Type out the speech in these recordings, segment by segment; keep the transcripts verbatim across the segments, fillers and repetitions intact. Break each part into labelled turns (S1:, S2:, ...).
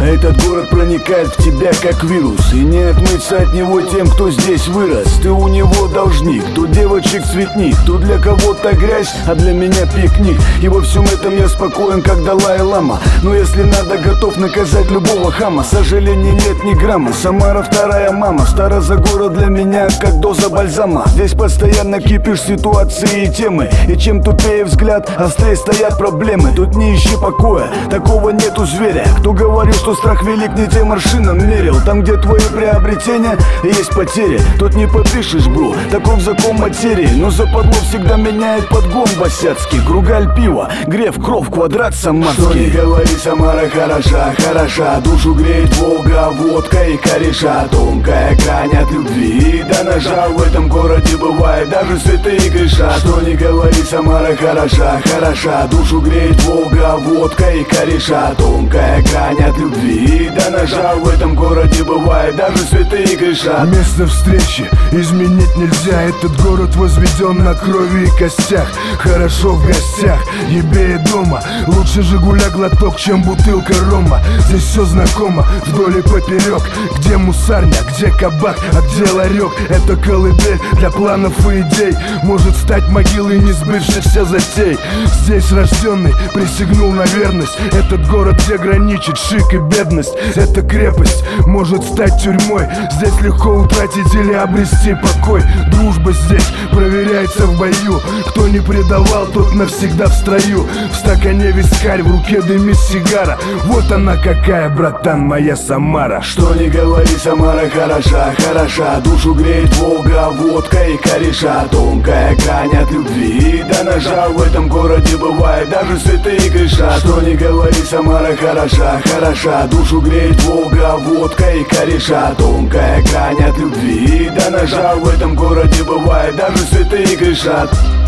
S1: Этот город проникает в тебя как вирус, и не отмыться от него тем, кто здесь вырос. Ты у него должник, тут девочек цветник, тут для кого-то грязь, а для меня пикник. И во всем этом я спокоен, как Далай-лама. Но если надо, готов наказать любого хама. Сожалений нет ни грамма, Самара вторая мама. Старозагород для меня как доза бальзама. Здесь постоянно кипишь ситуации и темы, и чем тупее взгляд, острее стоят проблемы. Тут не ищи покоя, такого нету зверя. Кто говорил, что страх велик, не тем аршином мерил. Там, где твои приобретения, есть потери. Тут не подышишь, бру, таков закон материи. Но западло всегда меняет подгон босяцкий. Кругаль пива, греф, кров, квадрат самарский. Что не говори, Самара хороша, хороша. Душу греет Волга, водка и кореша. Тонкая грань от любви и до ножа. В этом городе бывает, даже святые грешат. Что не говори, Самара хороша, хороша. Душу греет Волга, водка и кореша. Тонкая грань от любви и до ножа. В этом городе бывает, даже святые грешат.
S2: Место встречи изменить нельзя. Этот город возведен на крови и костях. Хорошо в гостях, ебее дома. Лучше Жигуля глоток, чем бутылка рома. Здесь все знакомо, вдоль и поперек. Где мусарня, где кабак, а где ларек. Это колыбель для планов и идей. Может стать могилой несбывшихся затей. Здесь рожденный присягнул на верность. Этот город, где граничит шик и бедность. Эта крепость может стать тюрьмой. Здесь легко утратить или обрести покой. Дружба здесь проверяется в бою. Кто не предавал, тот навсегда в строю. В стакане вискарь, в руке дымит сигара. Вот она какая, братан, моя Самара.
S1: Что не говори, Самара хороша, хороша. Душу греет Волга, водка и кореша. Тонкая грань от любви и до ножа. В этом городе бывает, даже святые грешат. Что не говори, Самара хороша, хороша. Душу греет Волга, водка и кореша. Тонкая грань от любви и до ножа. В этом городе бывает, даже святые грешат.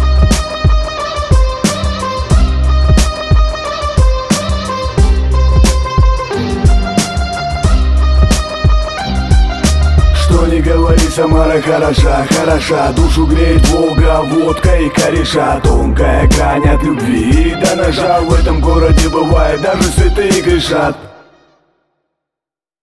S1: Что не говори, Самара хороша, хороша. Душу греет Волга, водка и кореша. Тонкая грань от любви и до ножа. В этом городе бывает, даже святые грешат.